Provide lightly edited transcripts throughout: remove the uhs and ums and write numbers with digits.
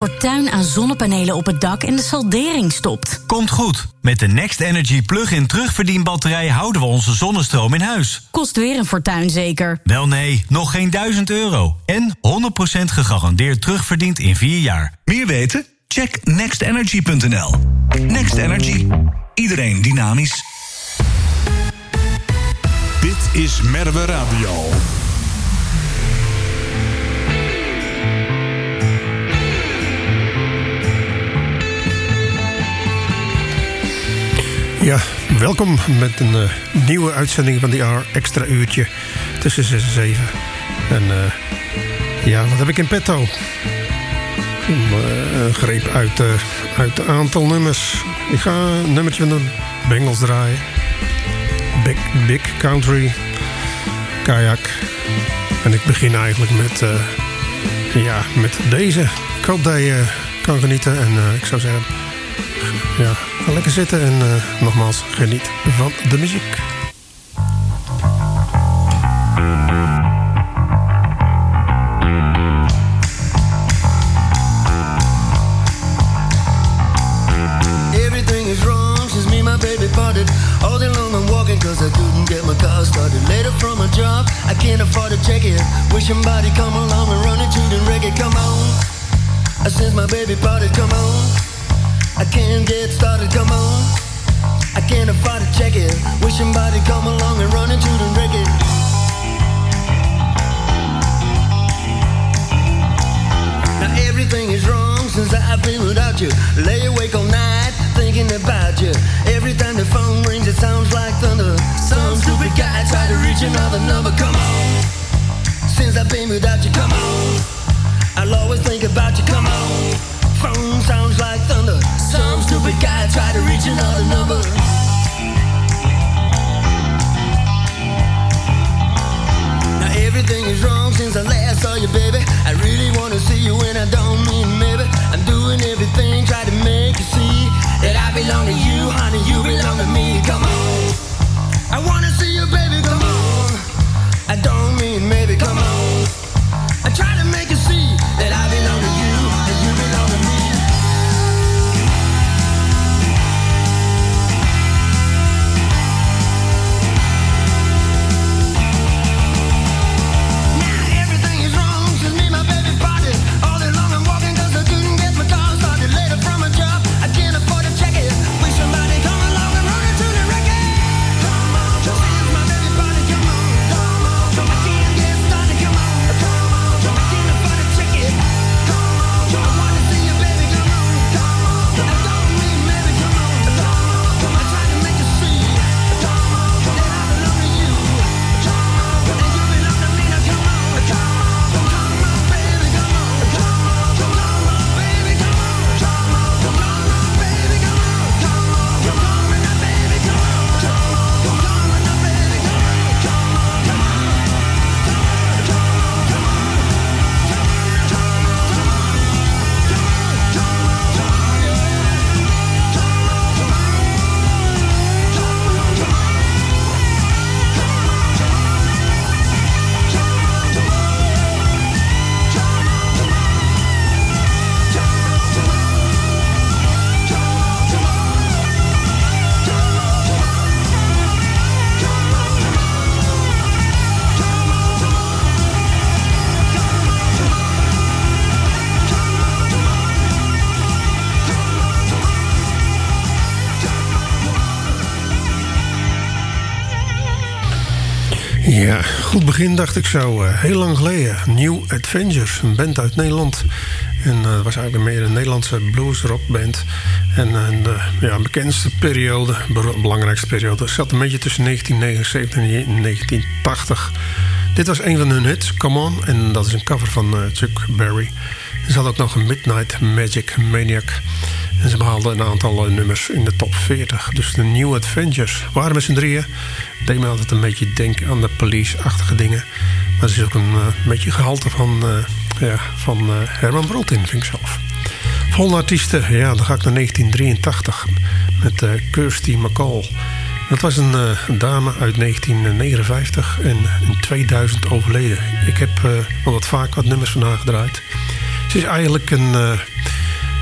Fortuin aan zonnepanelen op het dak en de saldering stopt. Komt goed. Met de Next Energy plug-in terugverdienbatterij houden we onze zonnestroom in huis. Kost weer een fortuin zeker? Wel nee, nog geen €1000. En 100% gegarandeerd terugverdiend in 4 jaar. Meer weten? Check nextenergy.nl. Next Energy. Iedereen dynamisch. Dit is Merwe Radio. Ja, welkom met een nieuwe uitzending van die extra uurtje tussen 6 en 7. En ja, wat heb ik in petto? Een greep uit een aantal nummers. Ik ga een nummertje van de Bengals draaien. Big Country, Kayak. En ik begin eigenlijk met deze. Ik hoop dat je kan genieten. En ik zou zeggen, ja, ga lekker zitten en nogmaals, geniet van de muziek. Everything is wrong since me and my baby parted. All day long I'm walking cause I couldn't get my car started. Later from my job, I can't afford to check it. Wish somebody come along and run into the reggae, come on. Since my baby parted, come on. I can't get started, come on. I can't afford to check it. Wish somebody come along and run into the reggae. Now everything is wrong since I've been without you. Lay awake all night thinking about you. Every time the phone rings it sounds like thunder. Some stupid guy tried to reach another number, come on. Since I've been without you, come on. I'll always think about you, come on. Phone sounds like thunder. Some stupid guy tried to reach another number. Now everything is wrong since I last saw you, baby. I really wanna see you and I don't mean maybe. I'm doing everything, try to make you see that I belong to you, honey, you belong to me. Come on, I wanna see you, baby, come on. I don't mean maybe, come on. I try to make you see that I belong to you and you belong to me. Now everything is wrong since me and my baby parted. All day long I'm walking cause I couldn't get my car started. Later from a job, I can't afford to check it. Wish somebody come along and run into the record. Come on, since my baby parted, come on. Come on, I can't get started, come on. Come on, I can't afford to check it. Come on, I wanna see you, baby, come on. Come on, I don't mean maybe, come on. Come on, I try to make you see. Come on, that I belong to you. Come on, and you belong to me. Now come on, come on, baby, come on. Come on, baby, come on. Come on, baby, come on. Come on, now, baby, come on. Come on, now, baby, come on. Ja, goed begin dacht ik zo. Heel lang geleden. New Adventures, een band uit Nederland. En dat was eigenlijk meer een Nederlandse blues-rockband. En de bekendste periode, belangrijkste periode, zat een beetje tussen 1979 en 1980. Dit was een van hun hits, Come On. En dat is een cover van Chuck Berry. Er zat ook nog een Midnight Magic Maniac. En ze behaalden een aantal nummers in de top 40. Dus de New Adventures waren met z'n drieën. Deed me altijd een beetje denken aan de Police-achtige dingen. Maar er is ook een beetje gehalte van Herman Brood in, vind ik zelf. Volgende artiesten, ja, dan ga ik naar 1983 met Kirsty MacColl. Dat was een dame uit 1959 en in 2000 overleden. Ik heb wel wat vaak wat nummers van haar gedraaid. Ze is eigenlijk een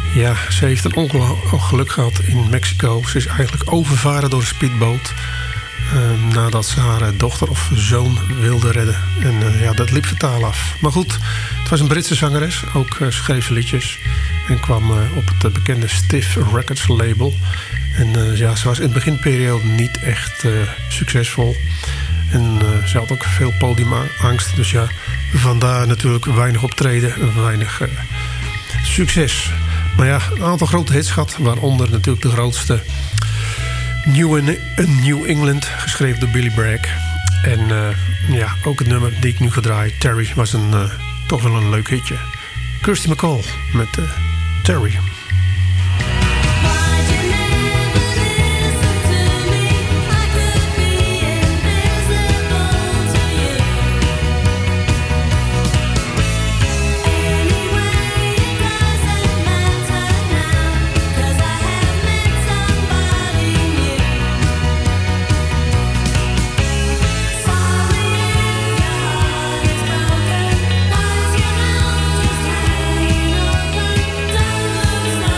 Ja, ze heeft een ongeluk gehad in Mexico. Ze is eigenlijk overvaren door een speedboot. Nadat ze haar dochter of zoon wilde redden. En ja, dat liep fataal af. Maar goed, het was een Britse zangeres. Ook schreef ze liedjes. En kwam op het bekende Stiff Records label. En ja, ze was in de beginperiode niet echt succesvol. En ze had ook veel podiumangst. Dus ja, vandaar natuurlijk weinig optreden. Weinig succes. Maar ja, een aantal grote hits gehad. Waaronder natuurlijk de grootste New England, geschreven door Billy Bragg. En ja, ook het nummer die ik nu ga draaien, Terry, was toch wel een leuk hitje. Kirsty MacColl met Terry. Don't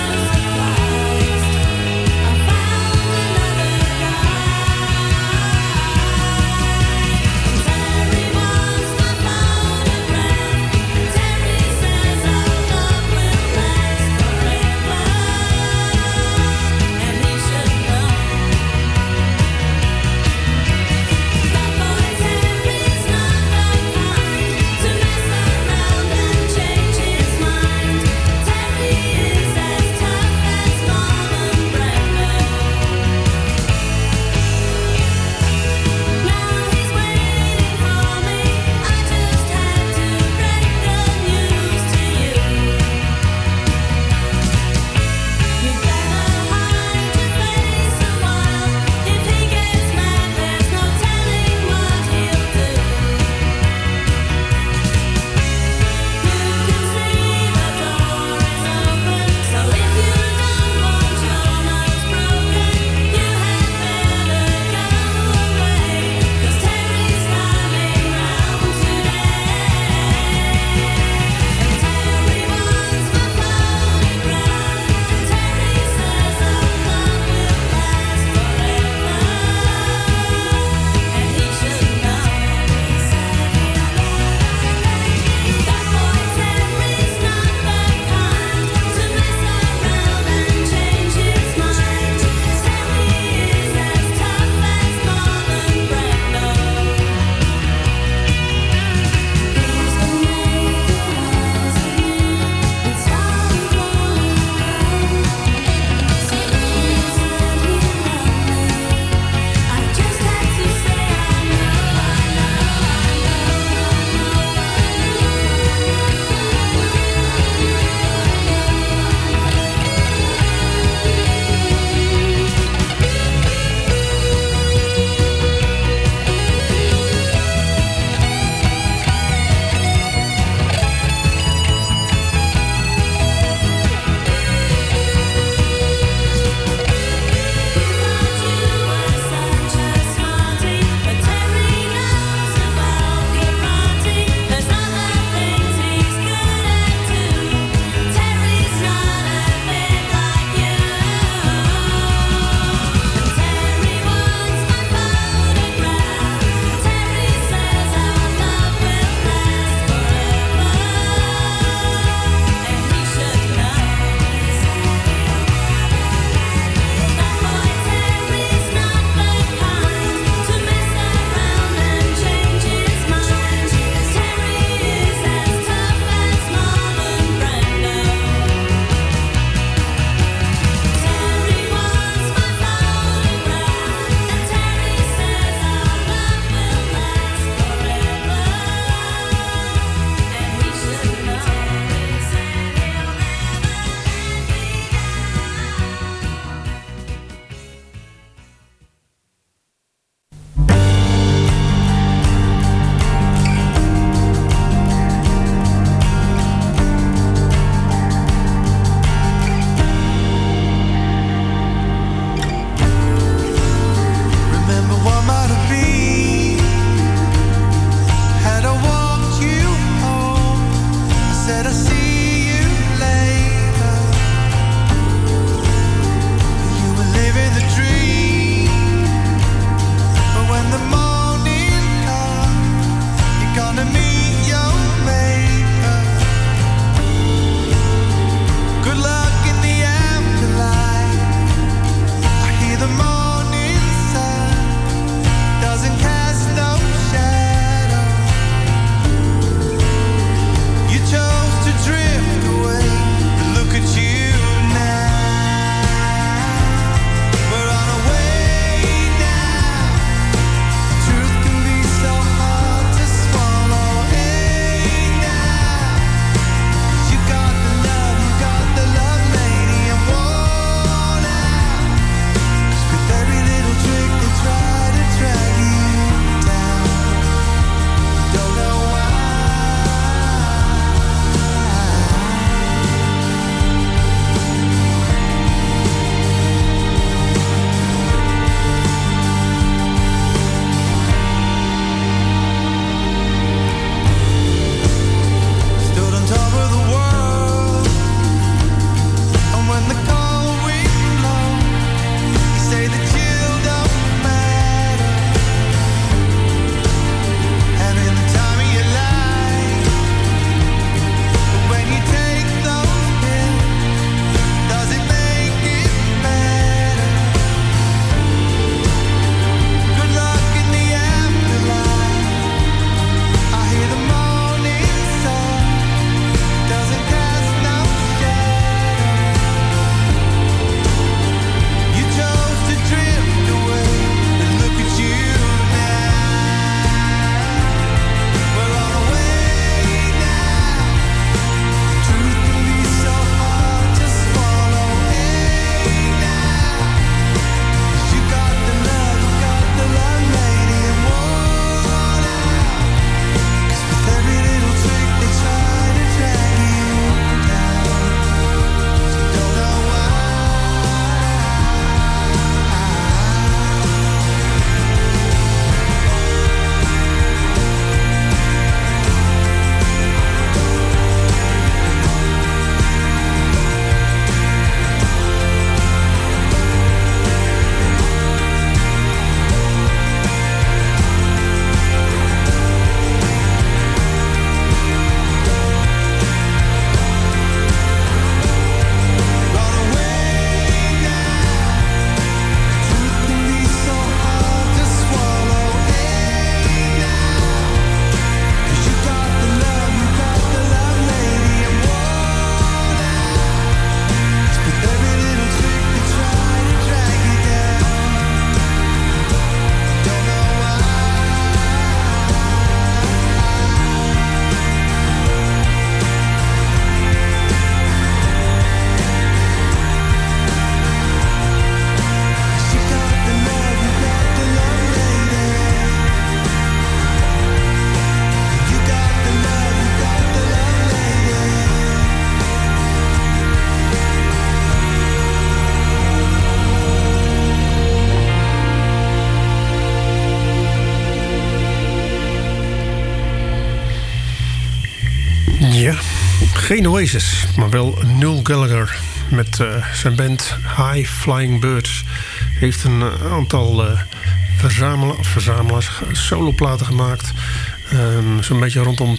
Geen Oasis, maar wel Noel Gallagher met zijn band High Flying Birds. Heeft een aantal verzamelaars soloplaten gemaakt. Zo'n beetje rondom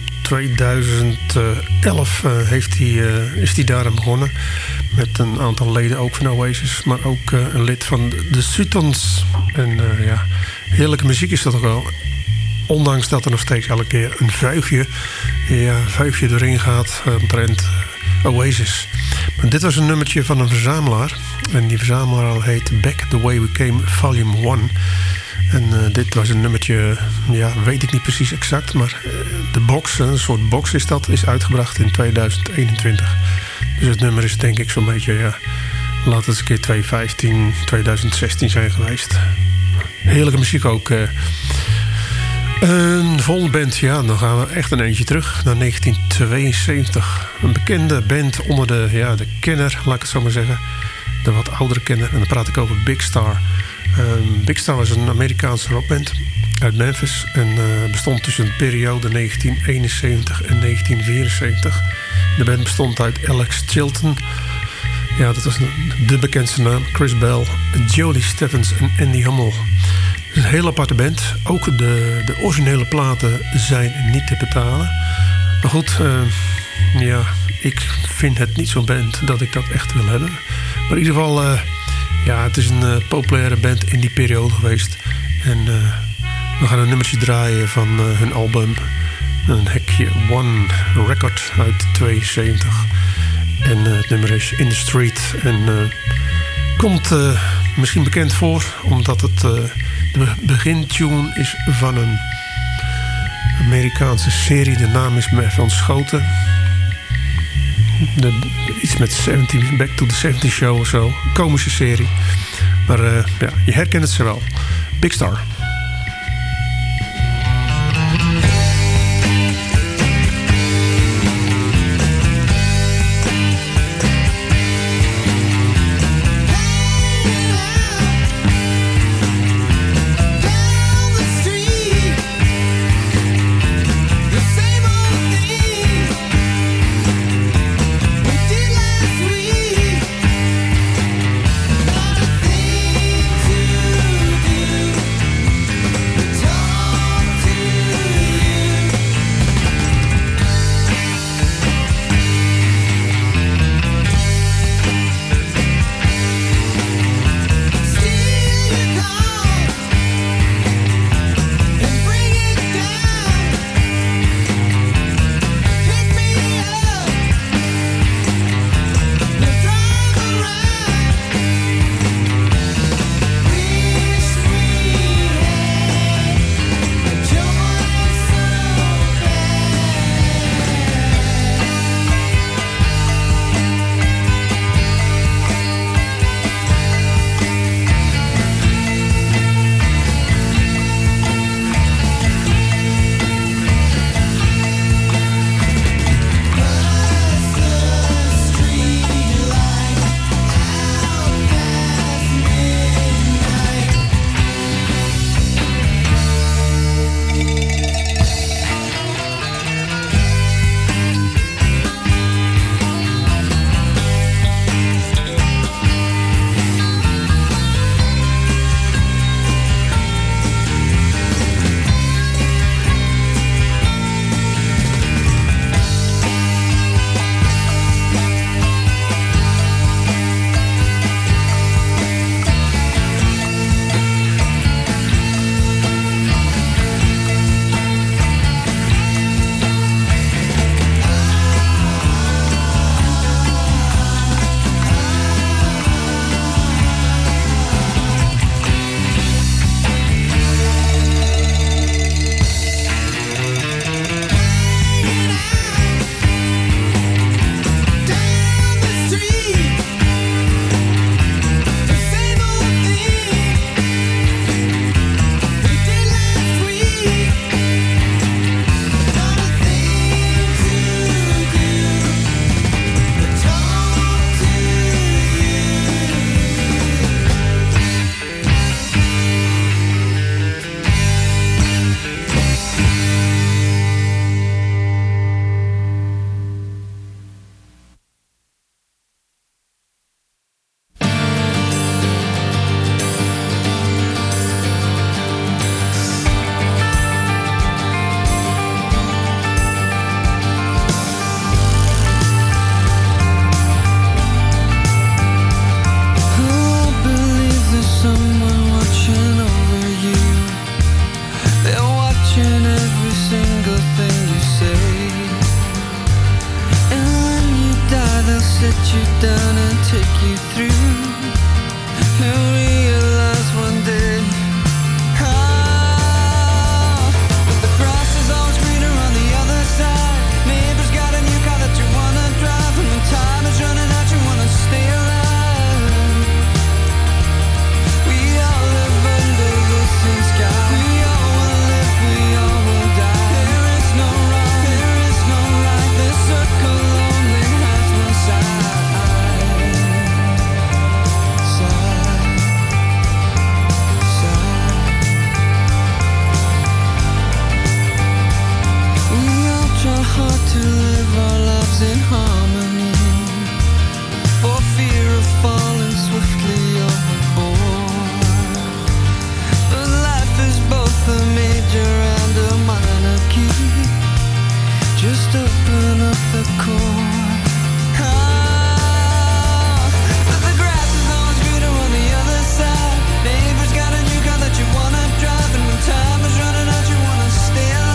2011 is hij daar begonnen. Met een aantal leden ook van Oasis, maar ook een lid van de Sutons. En heerlijke muziek is dat ook wel. Ondanks dat er nog steeds elke keer een vuifje erin gaat omtrent Oasis. Maar dit was een nummertje van een verzamelaar. En die verzamelaar heet Back the Way We Came Volume 1. En dit was een nummertje, weet ik niet precies exact. Maar de box, een soort box is uitgebracht in 2021. Dus het nummer is denk ik zo'n beetje, laat het eens een keer 2015, 2016 zijn geweest. Heerlijke muziek ook. Een volgende band, dan gaan we echt een eentje terug naar 1972. Een bekende band onder de kenner, laat ik het zo maar zeggen. De wat oudere kenner. En dan praat ik over Big Star. Big Star was een Amerikaanse rockband uit Memphis. En bestond tussen de periode 1971 en 1974. De band bestond uit Alex Chilton. Ja, dat was de bekendste naam. Chris Bell, Jody Stephens en Andy Hummel. Het is een heel aparte band. Ook de originele platen zijn niet te betalen. Maar goed, ik vind het niet zo'n band dat ik dat echt wil hebben. Maar in ieder geval, het is een populaire band in die periode geweest. En we gaan een nummertje draaien van hun album. Een hekje One Record uit 72. En het nummer is In the Street. En komt misschien bekend voor, omdat het de begintune is van een Amerikaanse serie. De naam is me even ontschoten. Iets met Back to the 70 Show of zo. Een komische serie. Maar je herkent het ze wel. Big Star. Nothing to do. take you through. You'll realize one day, but the grass is always greener on the other side. Neighbor's got a new car that you wanna drive, and when time is running out, you wanna stay alive. We all live under the same sky. We all will live, we all will die. There is no wrong, there is no right. This circle only has one side. Hard to live our lives in harmony, for fear of falling swiftly overboard. But life is both a major and a minor key. Just open up the chord. But the grass is always greener on the other side. Neighbor's got a new car that you wanna drive, and when time is running out, you wanna stay alive.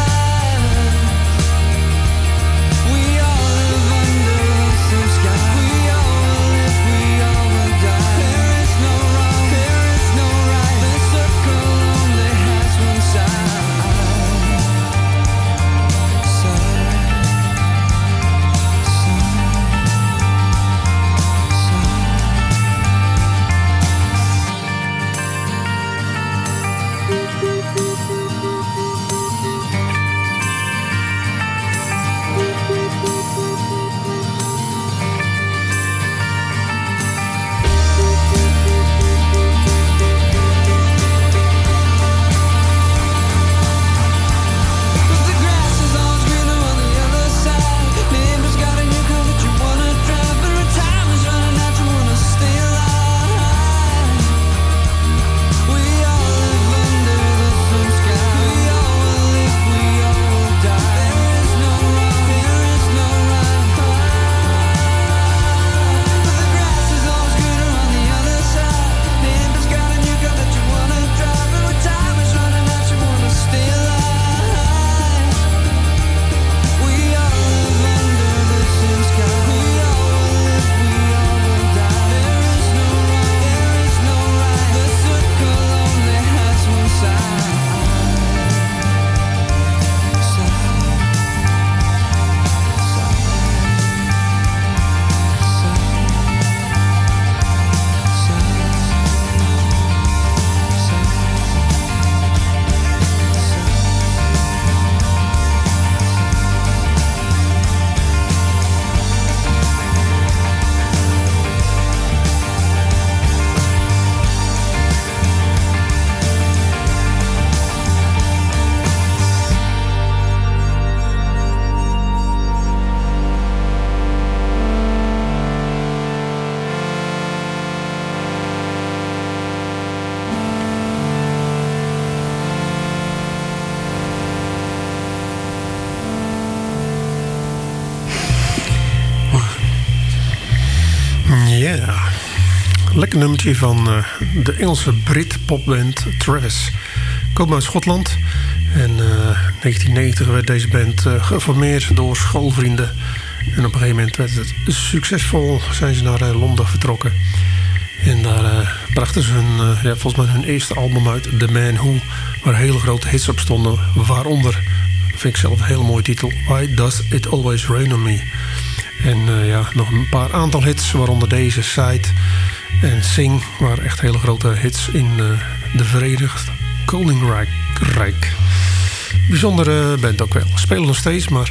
Yeah. Lekker nummertje van de Engelse Brit-popband Travis. Komen uit Schotland. En 1990 werd deze band geformeerd door schoolvrienden. En op een gegeven moment werd het succesvol. Zijn ze naar Londen vertrokken. En daar brachten ze volgens mij hun eerste album uit, The Man Who, waar hele grote hits op stonden. Waaronder, vind ik zelf een hele mooie titel, Why Does It Always Rain On Me? En nog een paar aantal hits, waaronder deze, Side en Sing, waren echt hele grote hits in de Verenigd Koninkrijk. Bijzondere band ook wel. Spelen nog steeds, maar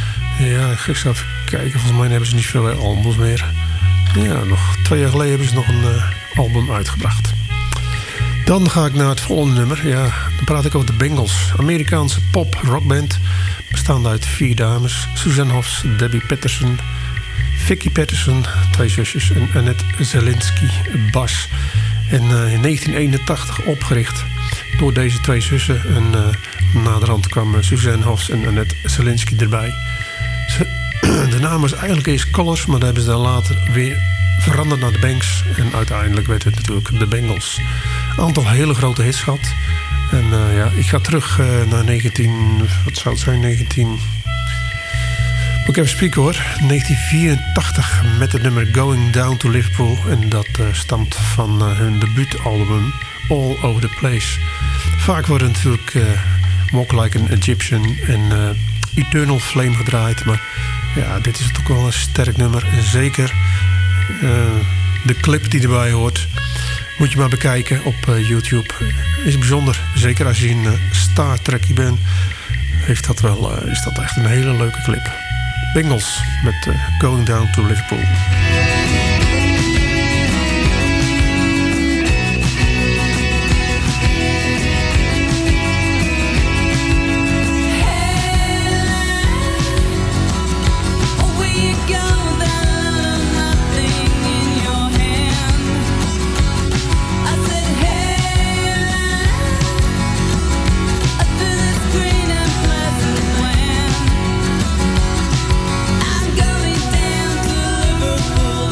ja, ik ga even kijken. Volgens mij hebben ze niet veel albums meer. Ja, nog 2 jaar geleden hebben ze nog een album uitgebracht. Dan ga ik naar het volgende nummer. Ja, dan praat ik over de Bangles. Amerikaanse pop-rockband. Bestaande uit 4 dames. Suzanne Hoffs, Debbie Patterson, Vicky Patterson, 2 zusjes, en Annette Zelinsky, bas. En in 1981 opgericht door deze 2 zussen. En naderhand kwamen Suzanne Hoffs en Annette Zelinsky erbij. De naam was eigenlijk eerst Colors, maar dat hebben ze dan later weer veranderd naar de Banks. En uiteindelijk werd het natuurlijk de Bangles. Een aantal hele grote hits gehad. En ik ga terug naar 19... Wat zou het zijn? Ook even spieken hoor. 1984 met het nummer Going Down to Liverpool. En dat stamt van hun debuutalbum All Over the Place. Vaak worden natuurlijk Walk Like an Egyptian en Eternal Flame gedraaid. Maar ja, dit is toch wel een sterk nummer. En zeker de clip die erbij hoort, moet je maar bekijken op YouTube. Is bijzonder. Zeker als je een Star Trekkie bent, heeft dat wel, is dat echt een hele leuke clip. Bengals met Going Down to Liverpool. I'm going down to Liverpool.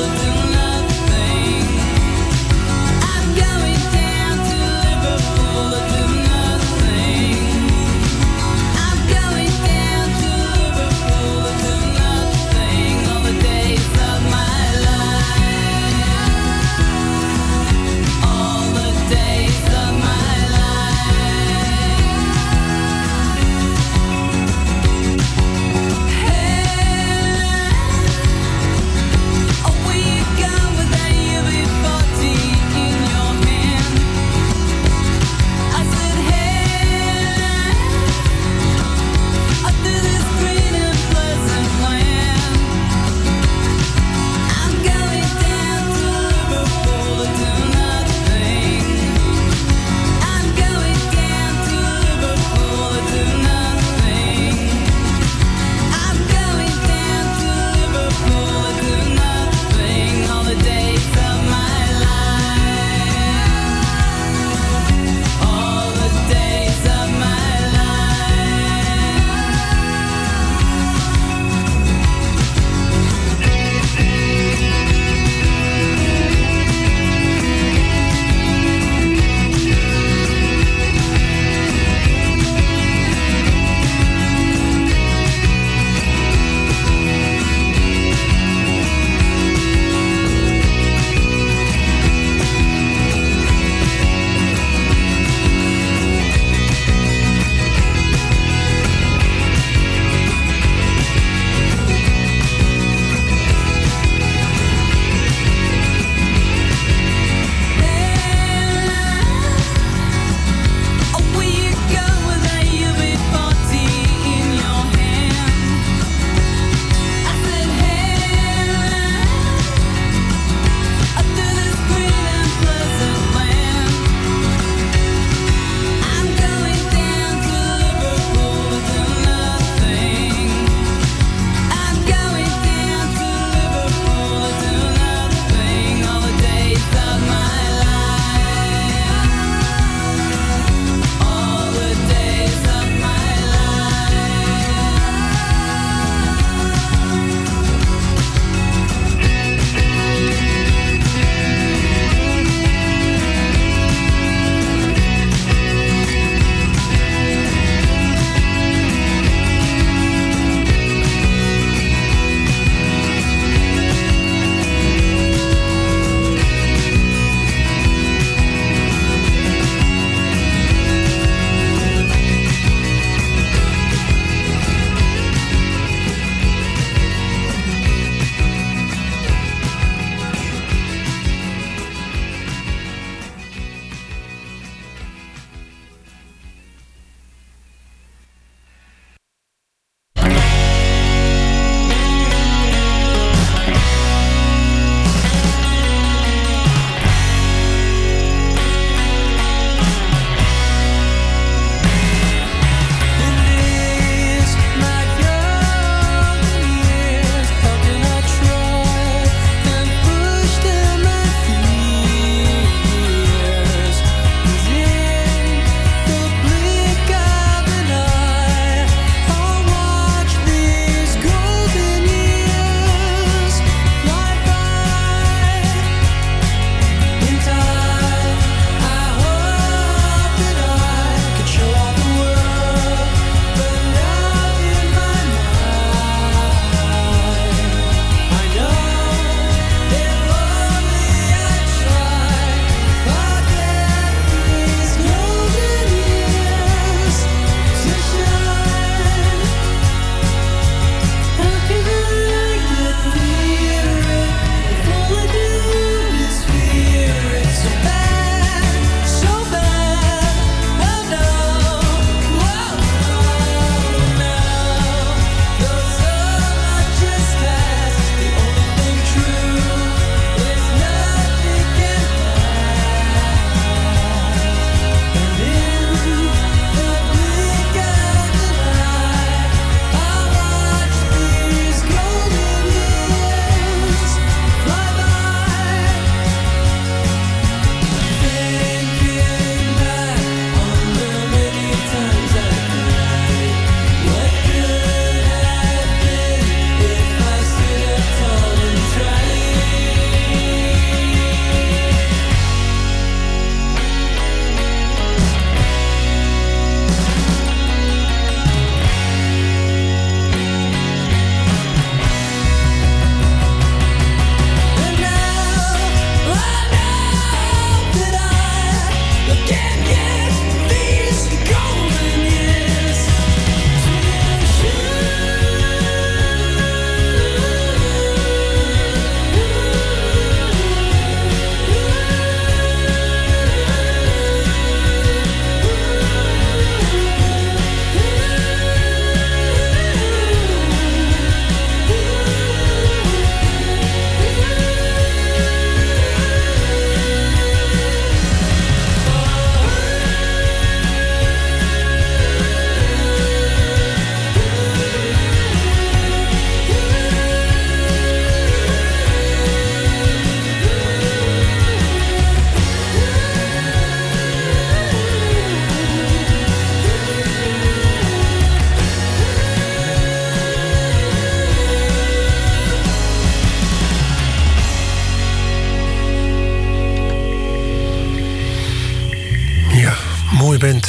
mooie band.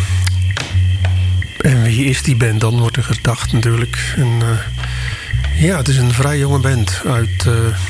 En wie is die band dan, wordt er gedacht natuurlijk. En, ja, het is een vrij jonge band uit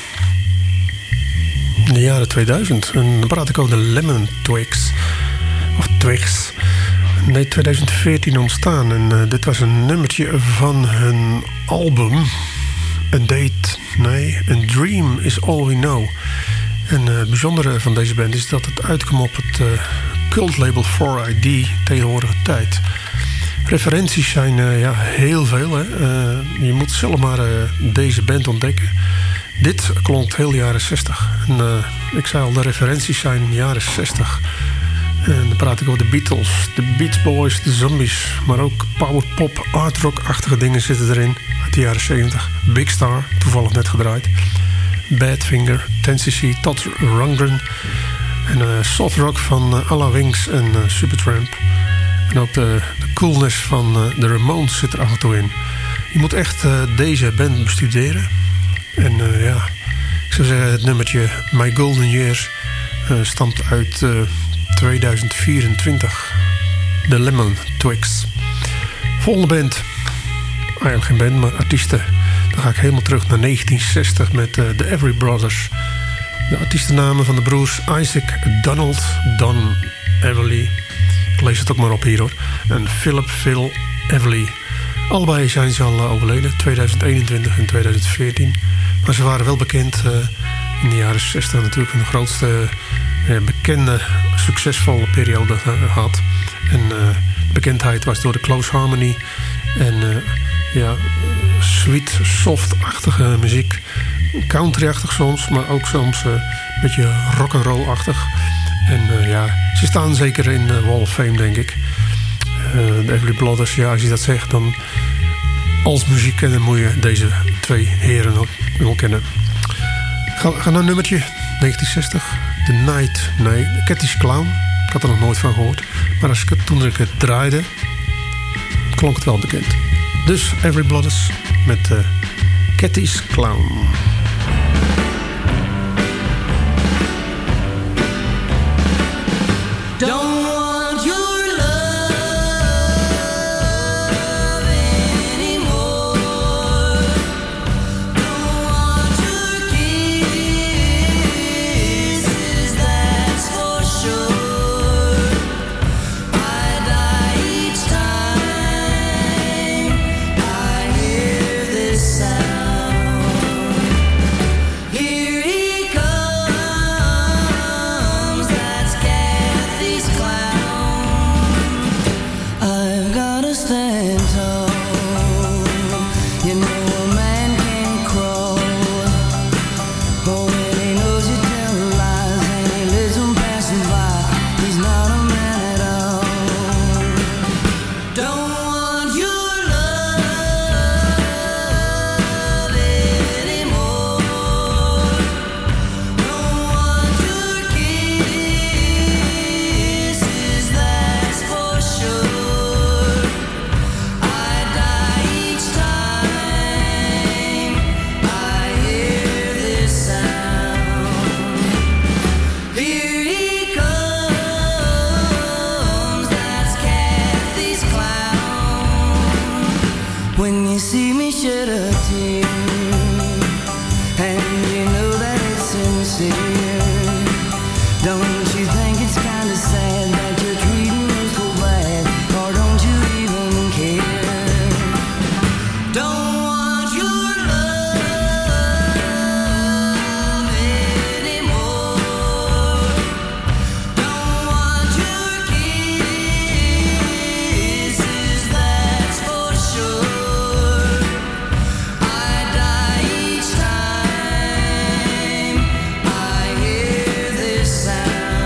de jaren 2000. En dan praat ik over de Lemon Twigs. Of Twigs. Nee, 2014 ontstaan. En dit was een nummertje van hun album. A Dream is All We Know. En het bijzondere van deze band is dat het uitkwam op het cultlabel 4ID tegenwoordige tijd. Referenties zijn heel veel. Hè. Je moet zelf maar deze band ontdekken. Dit klonk heel jaren 60. En, ik zei al, de referenties zijn jaren 60. En dan praat ik over de Beatles, de Beach Boys, de Zombies. Maar ook powerpop, artrock-achtige dingen zitten erin. Uit de jaren 70. Big Star, toevallig net gedraaid. Badfinger, 10cc, Todd Rundgren. En soft rock van Alla Wings en Supertramp. En ook de coolness van de Ramones zit er af en toe in. Je moet echt deze band bestuderen. En ik zou zeggen, het nummertje My Golden Years stamt uit 2024. De Lemon Twigs. Volgende band. Eigenlijk geen band, maar artiesten. Dan ga ik helemaal terug naar 1960 met de Everly Brothers. De artiestennamen van de broers Isaac Donald, Don Everly. Ik lees het ook maar op hier hoor. En Philip Phil Everly. Allebei zijn ze al overleden. 2021 en 2014. Maar ze waren wel bekend in de jaren 60. Natuurlijk een grootste bekende, succesvolle periode gehad. En bekendheid was door de Close Harmony. En sweet, soft-achtige muziek. Country-achtig soms, maar ook soms een beetje rock'n'roll-achtig. En ze staan zeker in de Wall of Fame, denk ik. De Everly Brothers, ja, als je dat zegt, dan als muziek kennen moet je deze twee heren ook wel kennen. Ga naar nummertje 1960. The Night, Cathy's Clown. Ik had er nog nooit van gehoord. Maar toen ik het draaide, klonk het wel bekend. Dus Everly Brothers met Cathy's Clown. Don't want your love anymore. Don't want your kisses, that's for sure. I die each time I hear this sound. Here he comes, that's Cathy's clown. I've gotta stand tall. You know a man can crawl. Oh, when he knows you tell lies and he lets them pass him by, he's not a man at all. Don't want your love anymore. Don't want your kisses, that's for sure. I die each time I hear this sound. Here he comes, that's Cathy's clown. When you see me shed a tear, and you know that it's sincere, don't you think it's kinda sad that you're treating me so bad, or don't you even care? Don't want your love anymore. Don't want your kisses, that's for sure. I die each time I hear this sound.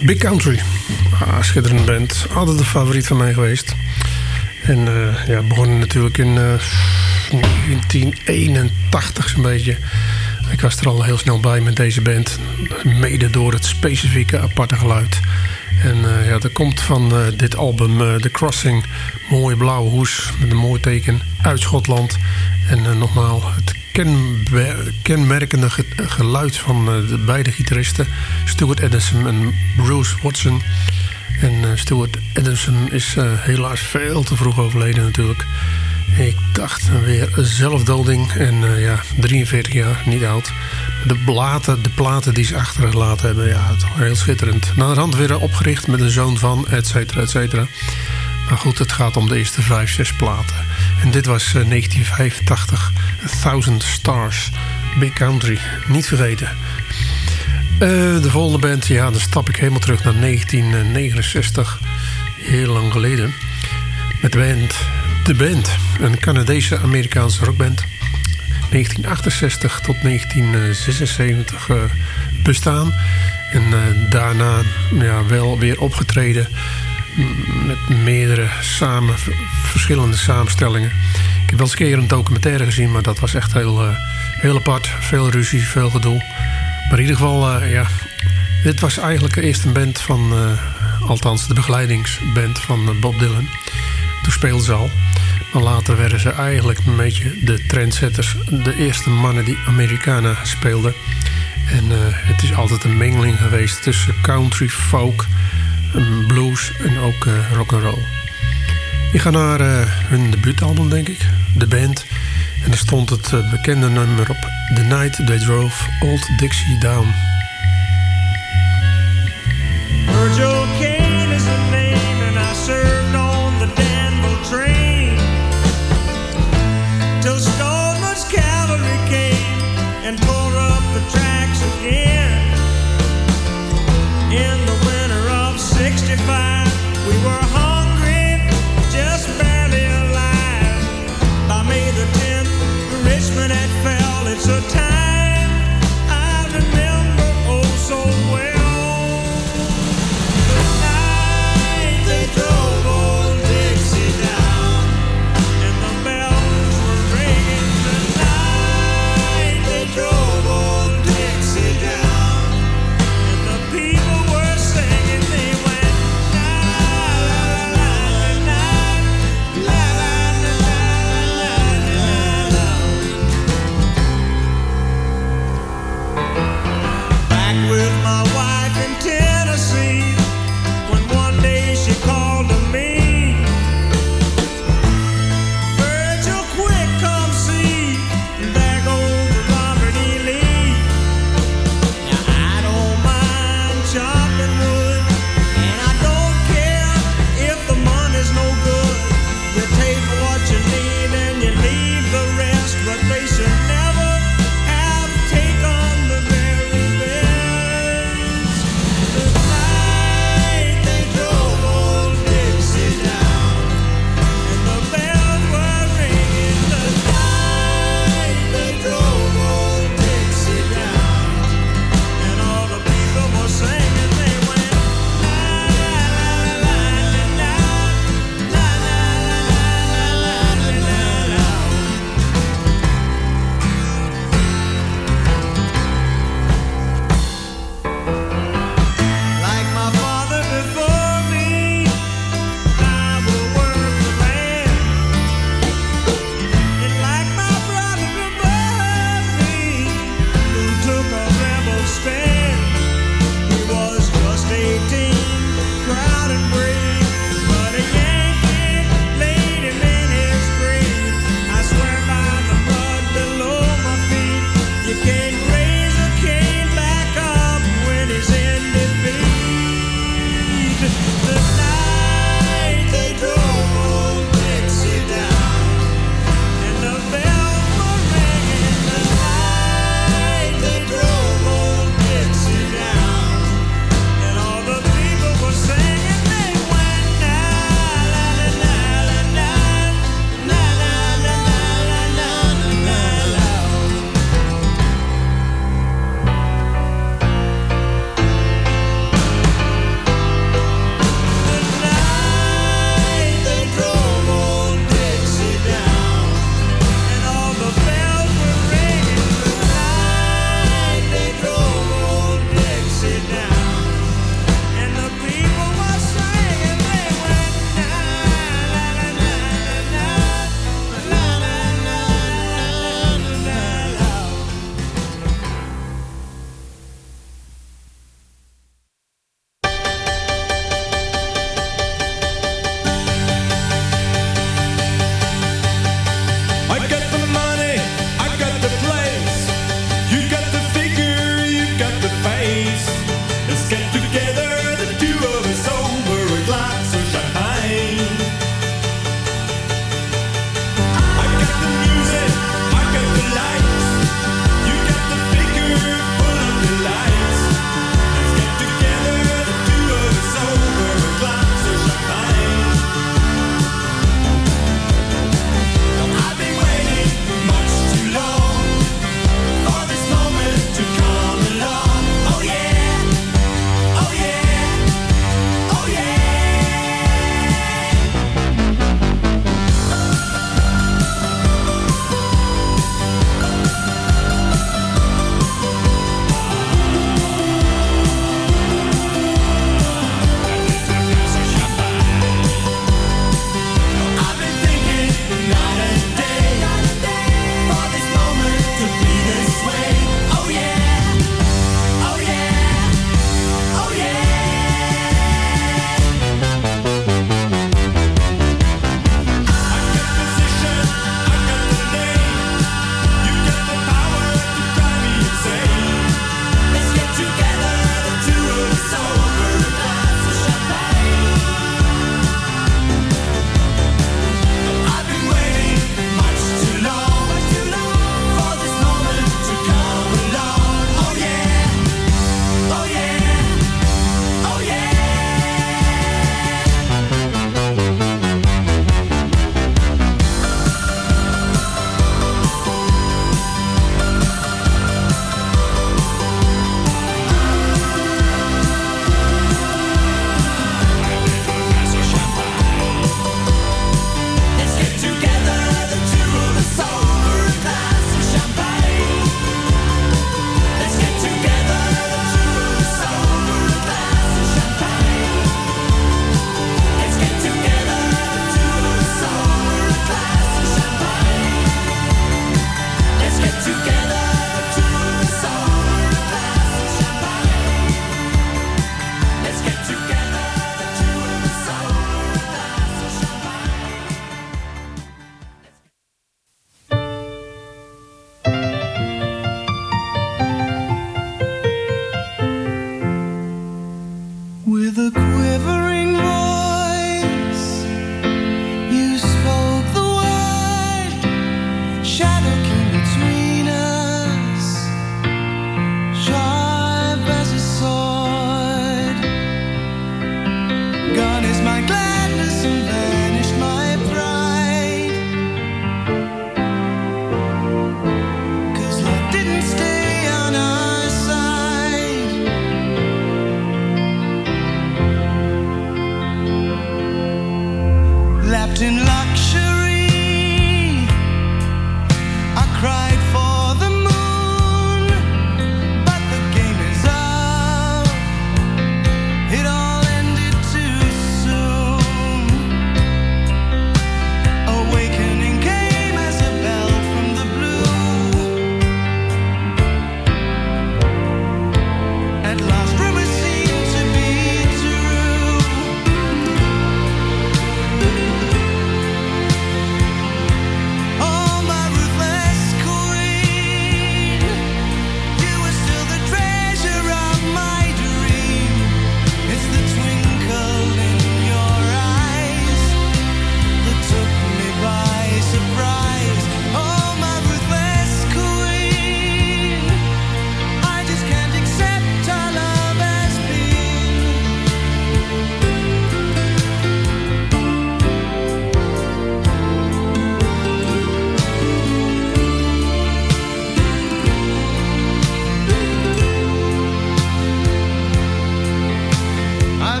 Big Country. Schitterende band. Altijd een favoriet van mij geweest. En begonnen natuurlijk in 1981 zo'n beetje. Ik was er al heel snel bij met deze band. Mede door het specifieke aparte geluid. En dat komt van dit album The Crossing. Mooie blauwe hoes met een mooi teken uit Schotland. En nogmaals het kenmerkende geluid van de beide gitaristen. Stuart Edison en Bruce Watson. En Stuart Edison is helaas veel te vroeg overleden natuurlijk. Ik dacht weer zelfdoding. En 43 jaar, niet oud. De platen die ze achtergelaten hebben, het was heel schitterend. Naderhand weer opgericht met een zoon van, et cetera, et cetera. Maar goed, het gaat om de eerste 5, 6 platen. En dit was 1985, 1000 Stars, Big Country, niet vergeten. De volgende band, dan stap ik helemaal terug naar 1969. Heel lang geleden. Met de band, een Canadese-Amerikaanse rockband. 1968 tot 1976 bestaan. En daarna wel weer opgetreden met meerdere verschillende samenstellingen. Ik heb wel eens een keer een documentaire gezien, maar dat was echt heel apart. Veel ruzie, veel gedoe. Maar in ieder geval, dit was eigenlijk eerst een band van, althans de begeleidingsband van Bob Dylan. Toen speelden ze al. Maar later werden ze eigenlijk een beetje de trendsetters. De eerste mannen die Americana speelden. En het is altijd een mengeling geweest tussen country, folk, blues en ook rock'n'roll. Ik ga naar hun debuutalbum, denk ik. De band. En daar stond het bekende nummer op. The Night They Drove Old Dixie Down. Virgil Kane is the name and I served on the Danville train till Stoneman's cavalry came and tore up the tracks again. In the winter of 65 we were hungry, just barely alive. By May the 10th Richmond had fell. It's a time I remember oh so well.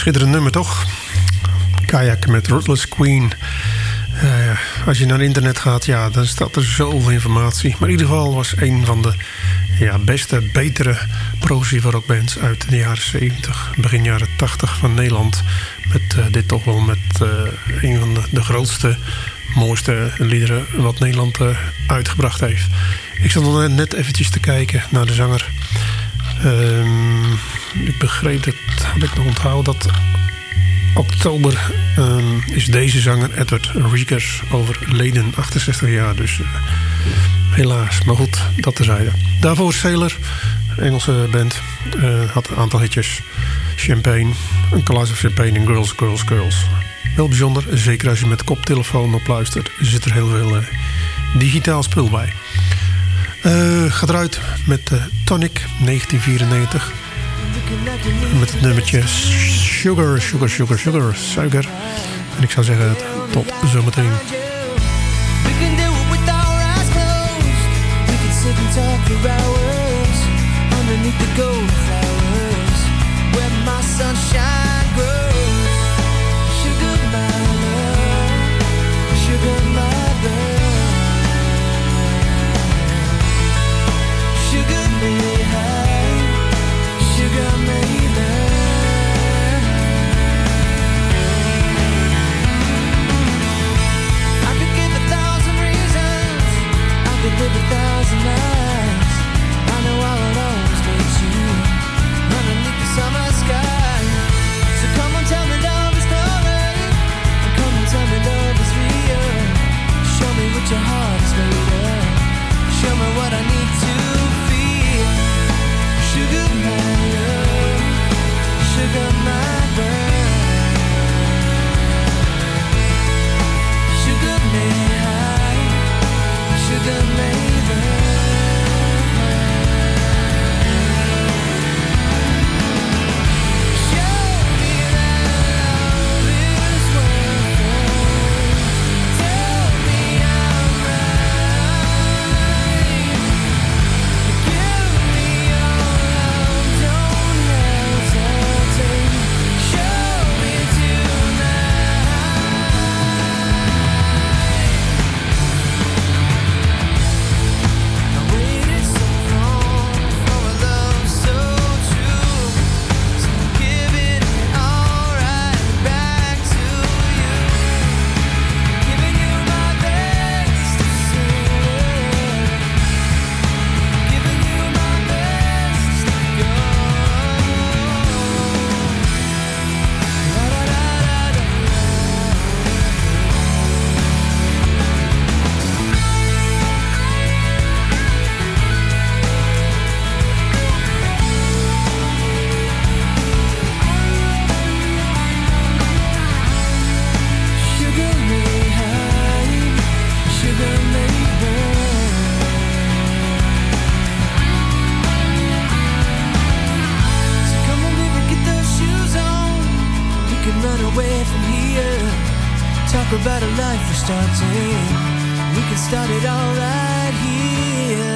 schitterend nummer, toch? Kayak met Ruthless Queen. Als je naar internet gaat, ja, dan staat er zoveel informatie. Maar in ieder geval was een van de beste, betere progressive rockbands uit de jaren 70, begin jaren 80 van Nederland. Met dit toch wel met een van de grootste, mooiste liederen wat Nederland uitgebracht heeft. Ik zat nog net eventjes te kijken naar de zanger. Ik begreep, dat had ik nog onthouden, dat oktober is deze zanger Edward Riekers overleden, 68 jaar. Dus helaas, maar goed, dat terzijde. Daarvoor Sailor, Engelse band, had een aantal hitjes. Champagne, een glaas of champagne en Girls, Girls, Girls. Wel bijzonder, zeker als je met koptelefoon op luistert, zit er heel veel digitaal spul bij. Gaat eruit met Tonic, 1994. Met het nummertje Sugar, Sugar, Sugar, Sugar, suiker. En ik zou zeggen, tot zometeen. We can do it with our eyes closed. We can sit and talk for hours underneath the gold flowers where my sunshine grows. Sugar, my love, sugar, my love. Sugar me high, sugar me low. I could give 1,000 reasons, I could live 1,000 nights. I know I would always meet you underneath the summer sky. So come on, tell me love is correct, and come on, tell me love is real. Show me what your heart is made of. Show me what I need to feel. Sugar, my love, sugar, my love. Sugar me high, sugar me low. Show me that love is worth it. Tell me I'm right. Give me your love, don't hesitate. Show me tonight. I waited so long for a love so true, so I'm giving it all right back to you. Giving you my best to see, giving you my best to go. La la la la la. Sugar me high, sugar me low. So come on, baby, get those shoes on. We can run away from here. Talk about a life we're starting. We can start it all right here.